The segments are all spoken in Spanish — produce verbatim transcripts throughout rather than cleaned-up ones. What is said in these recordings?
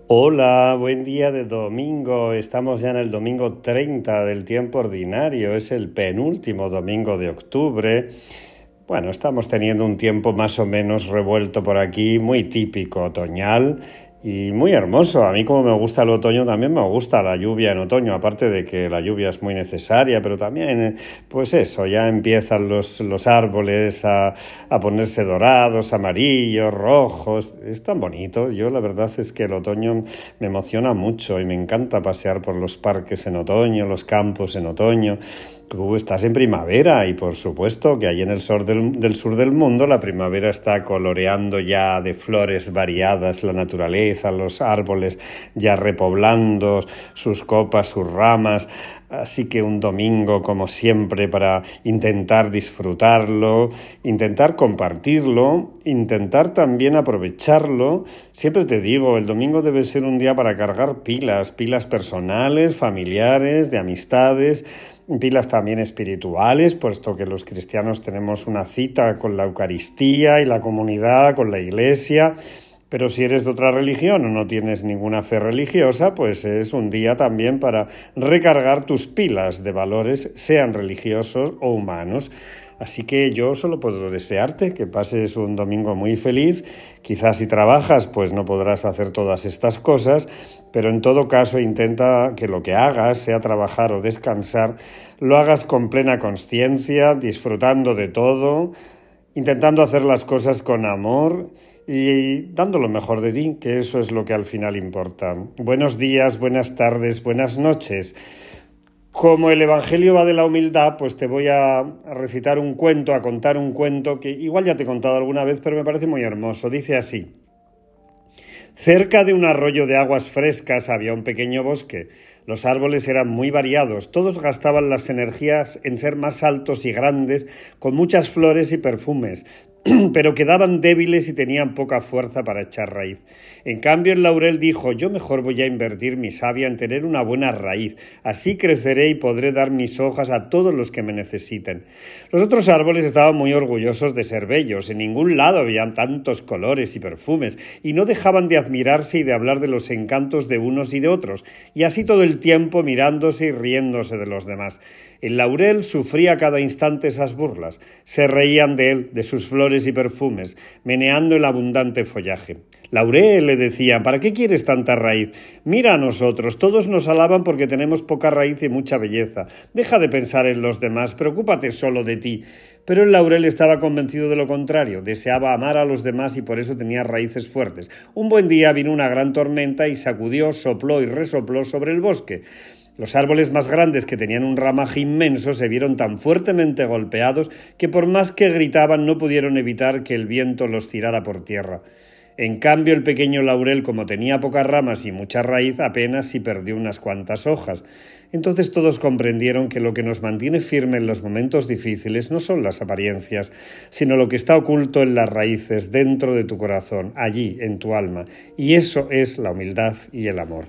Hola, buen día de domingo. Estamos ya en el domingo treinta del tiempo ordinario. Es el penúltimo domingo de octubre. Bueno, estamos teniendo un tiempo más o menos revuelto por aquí, muy típico otoñal y muy hermoso. A mí, como me gusta el otoño, también me gusta la lluvia en otoño, aparte de que la lluvia es muy necesaria, pero también, pues eso, ya empiezan los, los árboles a, a ponerse dorados, amarillos, rojos. Es tan bonito. Yo la verdad es que el otoño me emociona mucho y me encanta pasear por los parques en otoño, los campos en otoño. Tú estás en primavera y por supuesto que ahí en el sur del, del sur del mundo la primavera está coloreando ya de flores variadas la naturaleza, los árboles ya repoblando sus copas, sus ramas. Así que un domingo, como siempre, para intentar disfrutarlo, intentar compartirlo, intentar también aprovecharlo. Siempre te digo, el domingo debe ser un día para cargar pilas, pilas personales, familiares, de amistades, pilas también espirituales, puesto que los cristianos tenemos una cita con la Eucaristía y la comunidad, con la Iglesia. Pero si eres de otra religión o no tienes ninguna fe religiosa, pues es un día también para recargar tus pilas de valores, sean religiosos o humanos. Así que yo solo puedo desearte que pases un domingo muy feliz. Quizás si trabajas, pues no podrás hacer todas estas cosas, pero en todo caso intenta que lo que hagas, sea trabajar o descansar, lo hagas con plena conciencia, disfrutando de todo, intentando hacer las cosas con amor y dando lo mejor de ti, que eso es lo que al final importa. Buenos días, buenas tardes, buenas noches. Como el Evangelio va de la humildad, pues te voy a recitar un cuento, a contar un cuento que igual ya te he contado alguna vez, pero me parece muy hermoso. Dice así: cerca de un arroyo de aguas frescas había un pequeño bosque. Los árboles eran muy variados, todos gastaban las energías en ser más altos y grandes, con muchas flores y perfumes, pero quedaban débiles y tenían poca fuerza para echar raíz. En cambio, el laurel dijo: yo mejor voy a invertir mi savia en tener una buena raíz, así creceré y podré dar mis hojas a todos los que me necesiten. Los otros árboles estaban muy orgullosos de ser bellos, en ningún lado había tantos colores y perfumes, y no dejaban de admirarse y de hablar de los encantos de unos y de otros, y así todo el tiempo mirándose y riéndose de los demás. El laurel sufría cada instante esas burlas. Se reían de él, de sus flores y perfumes, meneando el abundante follaje. Laurel, le decían, ¿para qué quieres tanta raíz? Mira a nosotros, todos nos alaban porque tenemos poca raíz y mucha belleza. Deja de pensar en los demás, preocúpate solo de ti. Pero el laurel estaba convencido de lo contrario, deseaba amar a los demás y por eso tenía raíces fuertes. Un buen día vino una gran tormenta y sacudió, sopló y resopló sobre el bosque. Los árboles más grandes, que tenían un ramaje inmenso, se vieron tan fuertemente golpeados que por más que gritaban no pudieron evitar que el viento los tirara por tierra. En cambio, el pequeño laurel, como tenía pocas ramas y mucha raíz, apenas si perdió unas cuantas hojas. Entonces todos comprendieron que lo que nos mantiene firme en los momentos difíciles no son las apariencias, sino lo que está oculto en las raíces, dentro de tu corazón, allí, en tu alma. Y eso es la humildad y el amor.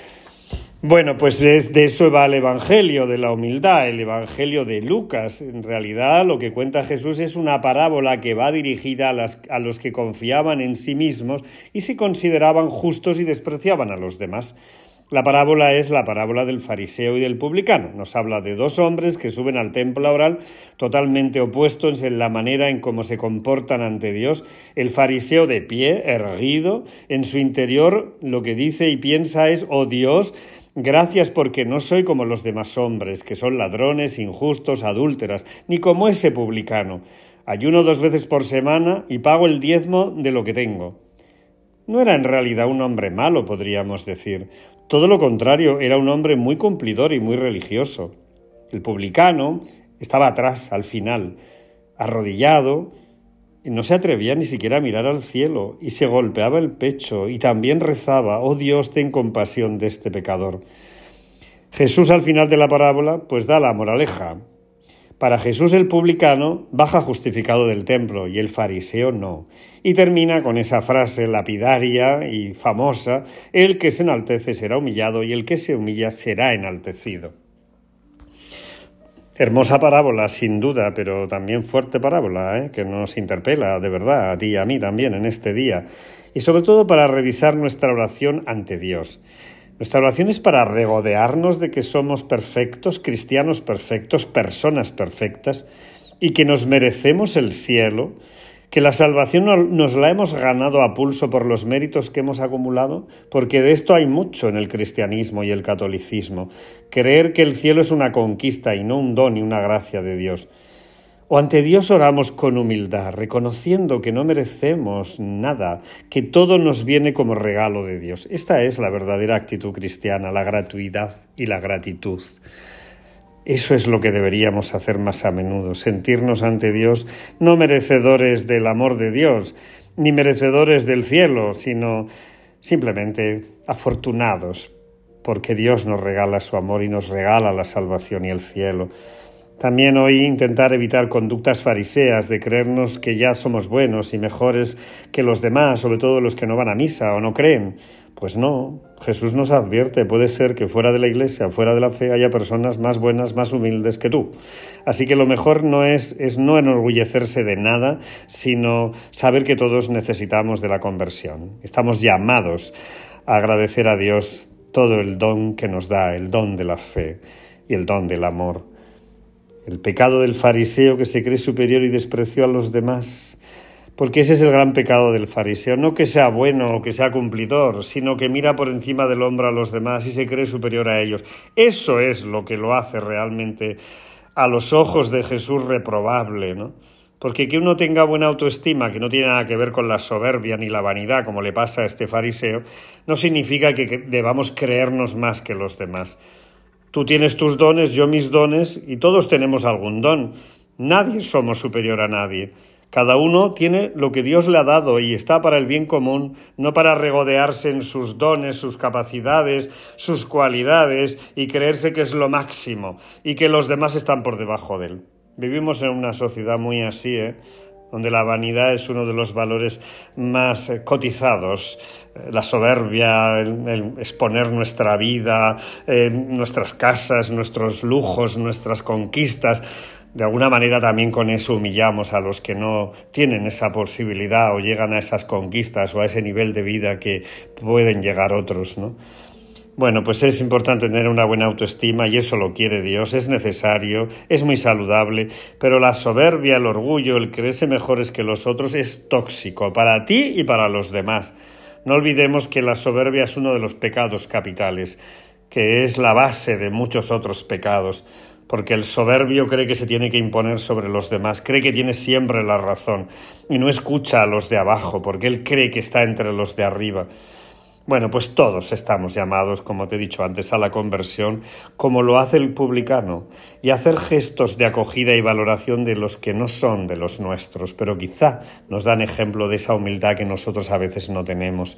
Bueno, pues es de eso va el Evangelio, de la humildad, el Evangelio de Lucas. En realidad lo que cuenta Jesús es una parábola que va dirigida a, las, a los que confiaban en sí mismos y se consideraban justos y despreciaban a los demás. La parábola es la parábola del fariseo y del publicano. Nos habla de dos hombres que suben al templo a orar, totalmente opuestos en la manera en cómo se comportan ante Dios. El fariseo de pie, erguido, en su interior lo que dice y piensa es: oh Dios, gracias porque no soy como los demás hombres, que son ladrones, injustos, adúlteras, ni como ese publicano. Ayuno dos veces por semana y pago el diezmo de lo que tengo. No era en realidad un hombre malo, podríamos decir. Todo lo contrario, era un hombre muy cumplidor y muy religioso. El publicano estaba atrás, al final, arrodillado, y no se atrevía ni siquiera a mirar al cielo, y se golpeaba el pecho, y también rezaba: oh Dios, ten compasión de este pecador. Jesús, al final de la parábola, pues da la moraleja. Para Jesús el publicano baja justificado del templo y el fariseo no. Y termina con esa frase lapidaria y famosa: el que se enaltece será humillado y el que se humilla será enaltecido. Hermosa parábola, sin duda, pero también fuerte parábola, ¿eh? Que nos interpela de verdad, a ti y a mí también en este día. y sobre todo para revisar nuestra oración ante Dios. Nuestra oración es para regodearnos de que somos perfectos, cristianos perfectos, personas perfectas, y que nos merecemos el cielo, que la salvación nos la hemos ganado a pulso por los méritos que hemos acumulado, porque de esto hay mucho en el cristianismo y el catolicismo. Creer que el cielo es una conquista y no un don y una gracia de Dios. O ante Dios oramos con humildad, reconociendo que no merecemos nada, que todo nos viene como regalo de Dios. Esta es la verdadera actitud cristiana, la gratuidad y la gratitud. Eso es lo que deberíamos hacer más a menudo, sentirnos ante Dios no merecedores del amor de Dios, ni merecedores del cielo, sino simplemente afortunados, porque Dios nos regala su amor y nos regala la salvación y el cielo. También hoy intentar evitar conductas fariseas de creernos que ya somos buenos y mejores que los demás, sobre todo los que no van a misa o no creen. Pues no, Jesús nos advierte, puede ser que fuera de la iglesia, fuera de la fe, haya personas más buenas, más humildes que tú. Así que lo mejor no es, es no enorgullecerse de nada, sino saber que todos necesitamos de la conversión. Estamos llamados a agradecer a Dios todo el don que nos da, el don de la fe y el don del amor. El pecado del fariseo que se cree superior y despreció a los demás, porque ese es el gran pecado del fariseo, no que sea bueno o que sea cumplidor, sino que mira por encima del hombro a los demás y se cree superior a ellos. Eso es lo que lo hace realmente a los ojos de Jesús reprobable, ¿no? Porque que uno tenga buena autoestima, que no tiene nada que ver con la soberbia ni la vanidad, como le pasa a este fariseo, no significa que debamos creernos más que los demás. Tú tienes tus dones, yo mis dones, y todos tenemos algún don. Nadie somos superior a nadie. Cada uno tiene lo que Dios le ha dado y está para el bien común, no para regodearse en sus dones, sus capacidades, sus cualidades y creerse que es lo máximo y que los demás están por debajo de él. Vivimos en una sociedad muy así, ¿eh? donde la vanidad es uno de los valores más cotizados. La soberbia, el, el exponer nuestra vida, eh, nuestras casas, nuestros lujos, nuestras conquistas. De alguna manera también con eso humillamos a los que no tienen esa posibilidad o llegan a esas conquistas o a ese nivel de vida que pueden llegar otros, ¿no? Bueno, pues es importante tener una buena autoestima y eso lo quiere Dios, es necesario, es muy saludable, pero la soberbia, el orgullo, el creerse mejores que los otros es tóxico para ti y para los demás. No olvidemos que la soberbia es uno de los pecados capitales, que es la base de muchos otros pecados, porque el soberbio cree que se tiene que imponer sobre los demás, cree que tiene siempre la razón y no escucha a los de abajo, porque él cree que está entre los de arriba. Bueno, pues todos estamos llamados, como te he dicho antes, a la conversión, como lo hace el publicano, y a hacer gestos de acogida y valoración de los que no son de los nuestros, pero quizá nos dan ejemplo de esa humildad que nosotros a veces no tenemos.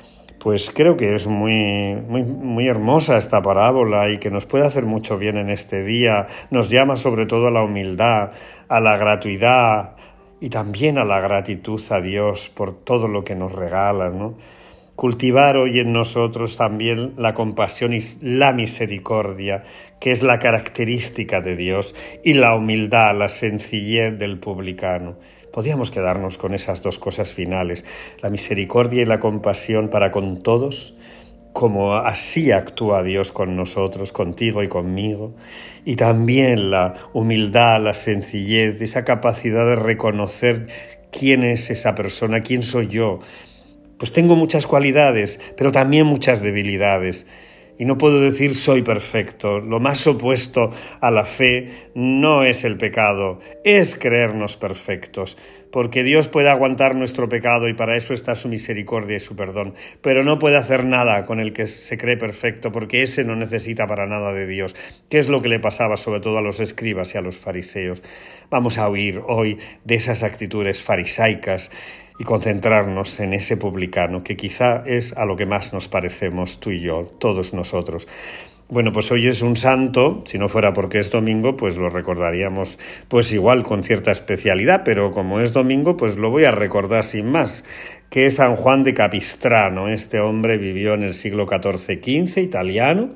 Pues creo que es muy, muy, muy hermosa esta parábola y que nos puede hacer mucho bien en este día. Nos llama sobre todo a la humildad, a la gratuidad y también a la gratitud a Dios por todo lo que nos regala, ¿no? Cultivar hoy en nosotros también la compasión y la misericordia, que es la característica de Dios, y la humildad, la sencillez del publicano. Podríamos quedarnos con esas dos cosas finales, la misericordia y la compasión para con todos, como así actúa Dios con nosotros, contigo y conmigo, y también la humildad, la sencillez, esa capacidad de reconocer quién es esa persona, quién soy yo. Pues tengo muchas cualidades, pero también muchas debilidades. Y no puedo decir soy perfecto. Lo más opuesto a la fe no es el pecado, es creernos perfectos. Porque Dios puede aguantar nuestro pecado y para eso está su misericordia y su perdón. Pero no puede hacer nada con el que se cree perfecto, porque ese no necesita para nada de Dios. ¿Qué es lo que le pasaba sobre todo a los escribas y a los fariseos? Vamos a huir hoy de esas actitudes farisaicas y concentrarnos en ese publicano, que quizá es a lo que más nos parecemos tú y yo, todos nosotros. Bueno, pues hoy es un santo, si no fuera porque es domingo, pues lo recordaríamos pues igual con cierta especialidad, pero como es domingo, pues lo voy a recordar sin más, que es San Juan de Capistrano. Este hombre vivió en el siglo catorce quince, italiano,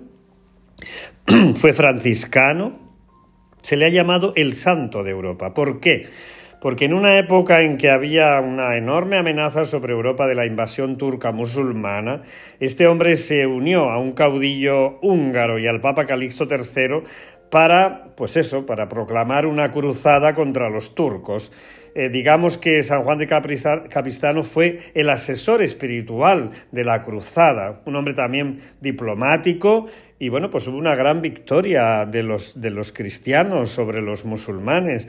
fue franciscano, se le ha llamado el santo de Europa. ¿Por qué? porque en una época en que había una enorme amenaza sobre Europa de la invasión turca musulmana, este hombre se unió a un caudillo húngaro y al Papa Calixto tercero para, pues eso, para proclamar una cruzada contra los turcos. Eh, digamos que San Juan de Capistrano fue el asesor espiritual de la cruzada, un hombre también diplomático, y bueno, pues hubo una gran victoria de los, de los cristianos sobre los musulmanes.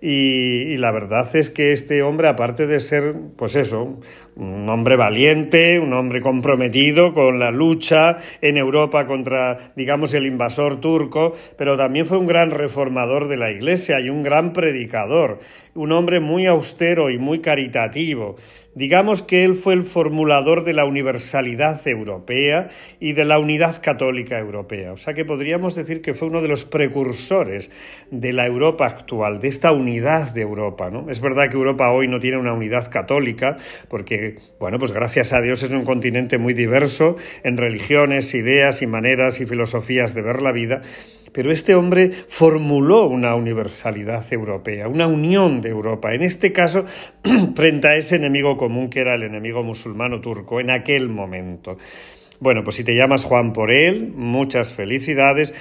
Y, y la verdad es que este hombre, aparte de ser, pues eso, un hombre valiente, un hombre comprometido con la lucha en Europa contra, digamos, el invasor turco, pero también fue un gran reformador de la Iglesia y un gran predicador, un hombre muy austero y muy caritativo. Digamos que él fue el formulador de la universalidad europea y de la unidad católica europea. O sea que podríamos decir que fue uno de los precursores de la Europa actual, de esta unidad de Europa, ¿no? Es verdad que Europa hoy no tiene una unidad católica porque, bueno, pues gracias a Dios es un continente muy diverso en religiones, ideas y maneras y filosofías de ver la vida. Pero este hombre formuló una universalidad europea, una unión de Europa, en este caso frente a ese enemigo común que era el enemigo musulmano turco en aquel momento. Bueno, pues si te llamas Juan por él, muchas felicidades.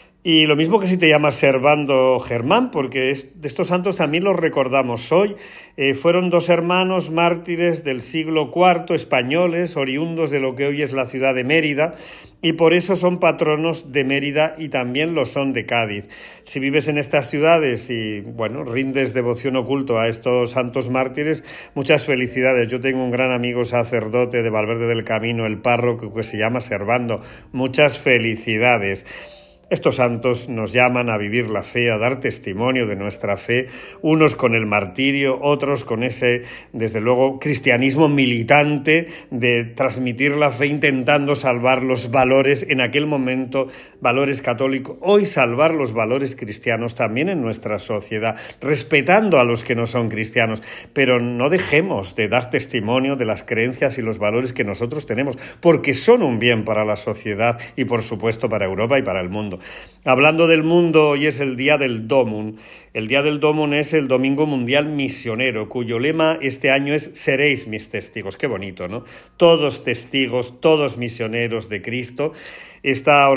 Y lo mismo que si te llamas Servando Germán, porque es, de estos santos también los recordamos hoy. Eh, fueron dos hermanos mártires del siglo cuarto, españoles, oriundos de lo que hoy es la ciudad de Mérida, y por eso son patronos de Mérida y también lo son de Cádiz. Si vives en estas ciudades y, bueno, rindes devoción oculto a estos santos mártires, muchas felicidades. Yo tengo un gran amigo sacerdote de Valverde del Camino, el párroco, que se llama Servando. Muchas felicidades. Estos santos nos llaman a vivir la fe, a dar testimonio de nuestra fe, unos con el martirio, otros con ese, desde luego, cristianismo militante de transmitir la fe intentando salvar los valores, en aquel momento, valores católicos, hoy salvar los valores cristianos también en nuestra sociedad, respetando a los que no son cristianos, pero no dejemos de dar testimonio de las creencias y los valores que nosotros tenemos, porque son un bien para la sociedad y, por supuesto, para Europa y para el mundo. Hablando del mundo, hoy es el Día del Dómun. El Día del Dómun es el Domingo Mundial Misionero, cuyo lema este año es «Seréis mis testigos». Qué bonito, ¿no? Todos testigos, todos misioneros de Cristo. Esta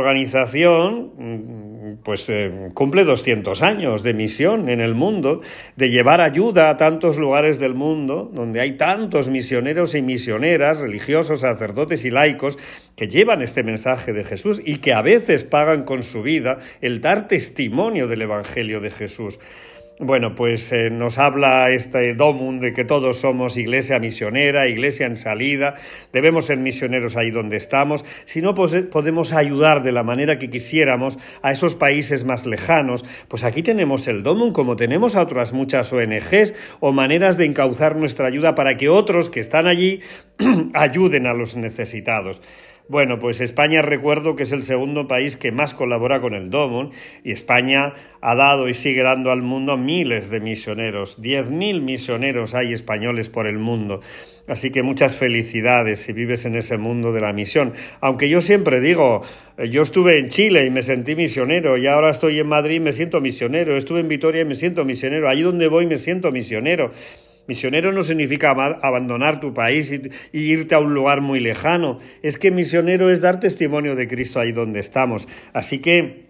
organización pues eh, cumple doscientos años de misión en el mundo, de llevar ayuda a tantos lugares del mundo donde hay tantos misioneros y misioneras, religiosos, sacerdotes y laicos que llevan este mensaje de Jesús y que a veces pagan con su vida el dar testimonio del Evangelio de Jesús. Bueno, pues eh, nos habla este Dómun de que todos somos iglesia misionera, iglesia en salida, debemos ser misioneros ahí donde estamos, si no pues, podemos ayudar de la manera que quisiéramos a esos países más lejanos, pues aquí tenemos el Dómun, como tenemos a otras muchas O N Ges o maneras de encauzar nuestra ayuda para que otros que están allí ayuden a los necesitados. Bueno, pues España recuerdo que es el segundo país que más colabora con el Dómun y España ha dado y sigue dando al mundo miles de misioneros. diez mil misioneros hay españoles por el mundo. Así que muchas felicidades si vives en ese mundo de la misión. Aunque yo siempre digo, yo estuve en Chile y me sentí misionero y ahora estoy en Madrid y me siento misionero. Estuve en Vitoria y me siento misionero. Allí donde voy me siento misionero. Misionero no significa abandonar tu país y, y irte a un lugar muy lejano. Es que misionero es dar testimonio de Cristo ahí donde estamos. Así que,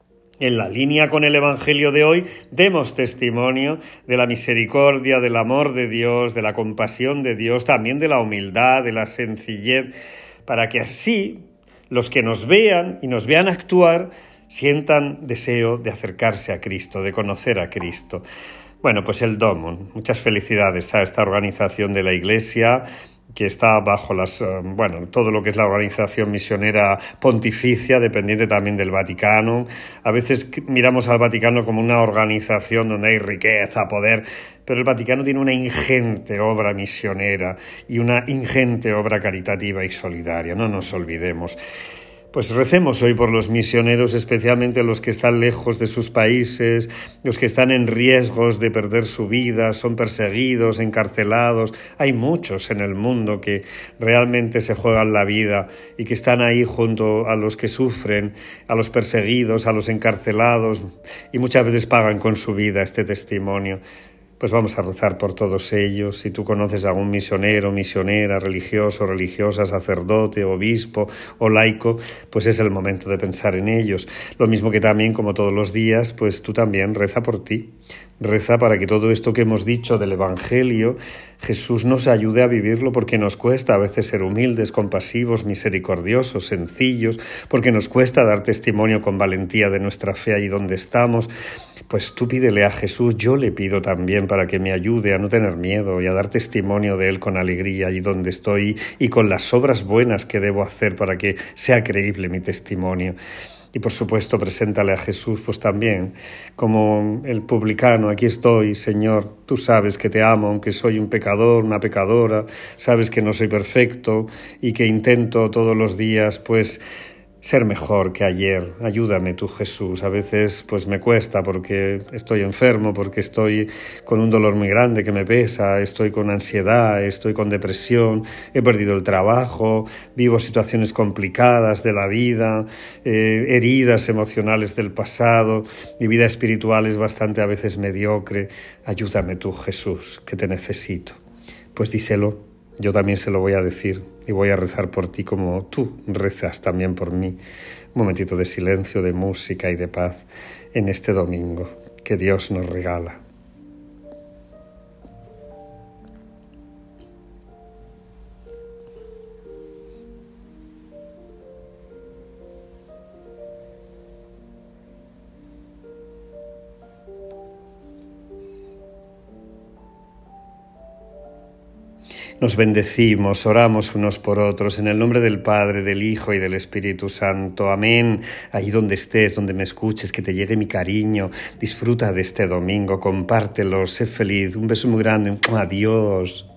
en la línea con el Evangelio de hoy, demos testimonio de la misericordia, del amor de Dios, de la compasión de Dios, también de la humildad, de la sencillez, para que así los que nos vean y nos vean actuar sientan deseo de acercarse a Cristo, de conocer a Cristo. Bueno, pues el Dómun. Muchas felicidades a esta organización de la Iglesia que está bajo las, bueno, todo lo que es la organización misionera pontificia, dependiente también del Vaticano. A veces miramos al Vaticano como una organización donde hay riqueza, poder, pero el Vaticano tiene una ingente obra misionera y una ingente obra caritativa y solidaria, no nos olvidemos. Pues recemos hoy por los misioneros, especialmente los que están lejos de sus países, los que están en riesgos de perder su vida, son perseguidos, encarcelados. Hay muchos en el mundo que realmente se juegan la vida y que están ahí junto a los que sufren, a los perseguidos, a los encarcelados, y muchas veces pagan con su vida este testimonio. pues vamos a rezar por todos ellos. Si tú conoces a algún misionero, misionera, religioso, religiosa, sacerdote, obispo o laico, pues es el momento de pensar en ellos. Lo mismo que también, como todos los días, pues tú también reza por ti. Reza para que todo esto que hemos dicho del Evangelio, Jesús nos ayude a vivirlo, porque nos cuesta a veces ser humildes, compasivos, misericordiosos, sencillos, porque nos cuesta dar testimonio con valentía de nuestra fe ahí donde estamos. Pues tú pídele a Jesús, yo le pido también para que me ayude a no tener miedo y a dar testimonio de Él con alegría allí donde estoy y con las obras buenas que debo hacer para que sea creíble mi testimonio. Y por supuesto, preséntale a Jesús pues también como el publicano: aquí estoy, Señor, tú sabes que te amo, aunque soy un pecador, una pecadora, sabes que no soy perfecto y que intento todos los días pues ser mejor que ayer. Ayúdame tú, Jesús. A veces pues me cuesta porque estoy enfermo, porque estoy con un dolor muy grande que me pesa, estoy con ansiedad, estoy con depresión, he perdido el trabajo, vivo situaciones complicadas de la vida, eh, heridas emocionales del pasado, mi vida espiritual es bastante a veces mediocre. Ayúdame tú, Jesús, que te necesito. Pues díselo. Yo también se lo voy a decir y voy a rezar por ti como tú rezas también por mí. Un momentito de silencio, de música y de paz en este domingo que Dios nos regala. Nos bendecimos, oramos unos por otros, en el nombre del Padre, del Hijo y del Espíritu Santo. Amén. Ahí donde estés, donde me escuches, que te llegue mi cariño. Disfruta de este domingo, compártelo, sé feliz. Un beso muy grande. Adiós.